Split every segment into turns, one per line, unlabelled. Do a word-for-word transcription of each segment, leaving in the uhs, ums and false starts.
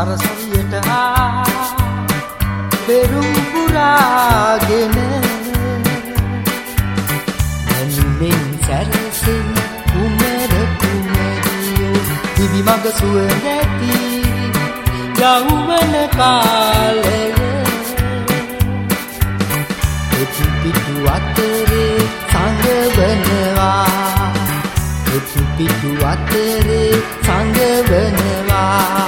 සරසවියට ආ පෙරුම් පුරාගෙන ඇනිමෙන් සැරසෙන කුමර කුමරියෝ දිවි මඟ සුව නැති යෞවන කාලය එතු පිටු අතරේ සංගවනවා එතු පිටු අතරේ සංගවනවා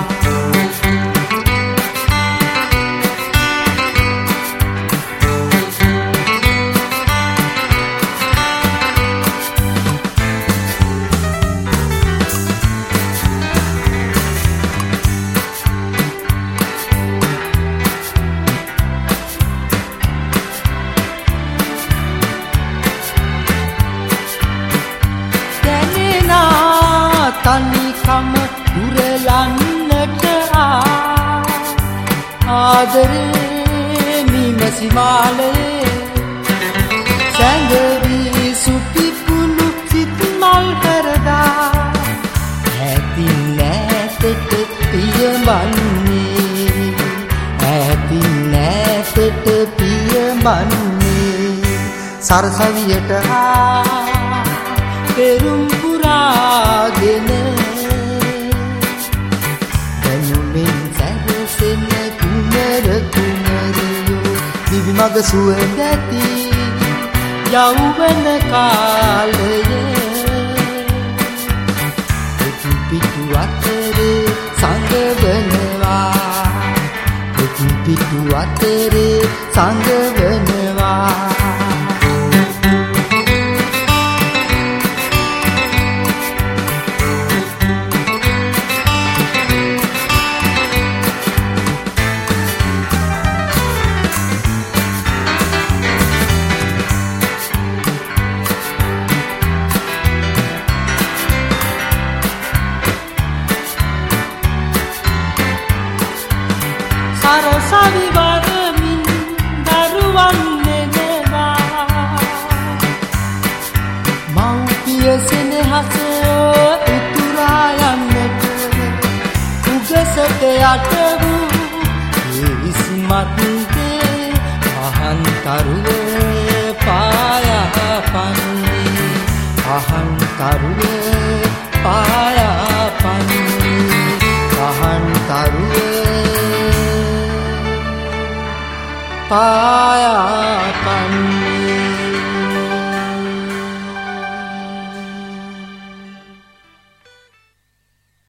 තනිකම දුරලන්නට ආ ආදරේ නිමැසි මාලයේ සැඟවී සුපිපුළු සිත් මල් කරදා ඇතින් නැතට පියඹන්නේ ඇතින් නැතට පියඹන්නේ සරසවියට ආ පෙරුම් පුරාගෙන දැනුමින් සැරසෙන කුමර කුමරියෝ දිවි මඟ සුව නැති යෞවන කාලය එතු පිටු අතරේ සංගවනවා එතු පිටු අතරේ සංගවනවා සරසවි වරමින් දරුවන් නෙදවා මව්පිය සෙනෙහස උතුරා යන්නට උගසට යට වූ ඉස්මත්ගේ පහන් තරුවේ පායා පන්නේ පහන් තරුවේ පායා පන්නේ පහන් තරුවේ පායා පන්නේ